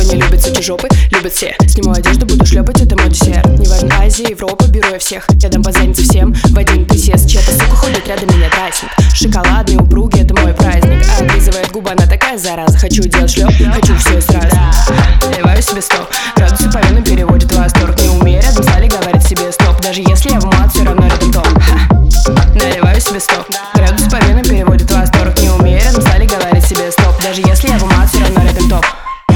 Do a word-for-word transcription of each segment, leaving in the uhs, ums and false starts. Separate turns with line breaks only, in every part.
не любят эти жопы, любят все. Сниму одежду, буду шлепать, это мой десерт. Неважно, Азия, Европа, беру я всех. Я дам по заднице всем в один присест. Чья-то сука ходит рядом, меня дразнит. Шоколадные упруги, это мой праздник. Облизывает губы, она такая зараза. Хочу делать шлеп, хочу все сразу. Наливаю себе сто градусов по венам, переводит в восторг. Не умею рядом стали, говорит себе стоп. Даже если я в мат, все равно рядом топ. Наливаю себе сто градусов по венам, переводит в восторг. Не умею рядом стали, говорит себе стоп. Даже если я в мат, все равно рядом топ.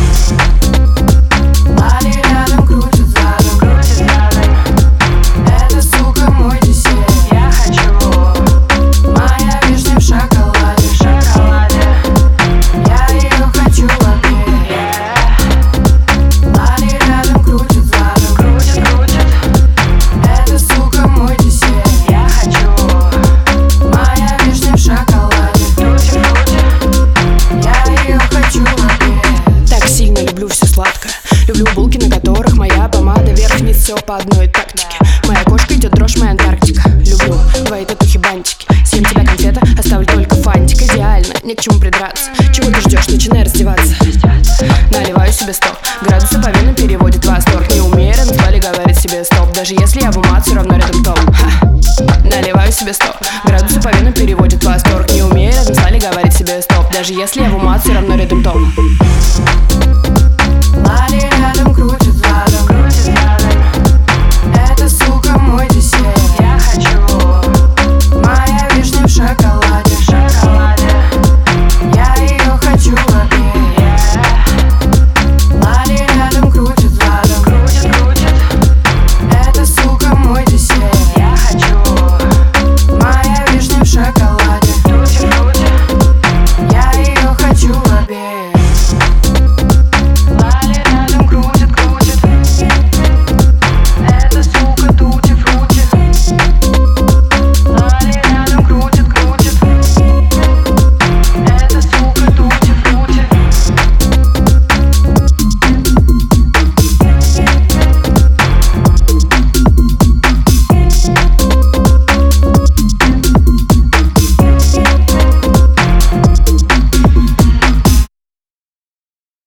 Люблю булки, на которых моя помада вверх-вниз, все по одной тактике. Моя кошка идет дрожь, моя Антарктика. Люблю твои татухи-бантики. Съем тебя конфета, оставлю только фантик. Идеально, ни к чему придраться. Чего ты ждешь, начинай раздеваться. Наливаю себе сто градусов по венам, переводит в восторг. Не умерен, звали, говорит себе стоп. Даже если я в умат, все равно рядом топ. Наливаю себе сто градусов по венам, переводит в восторг. Не умерен, звали, говорит себе стоп. Даже если я в умат, все равно рядом топ.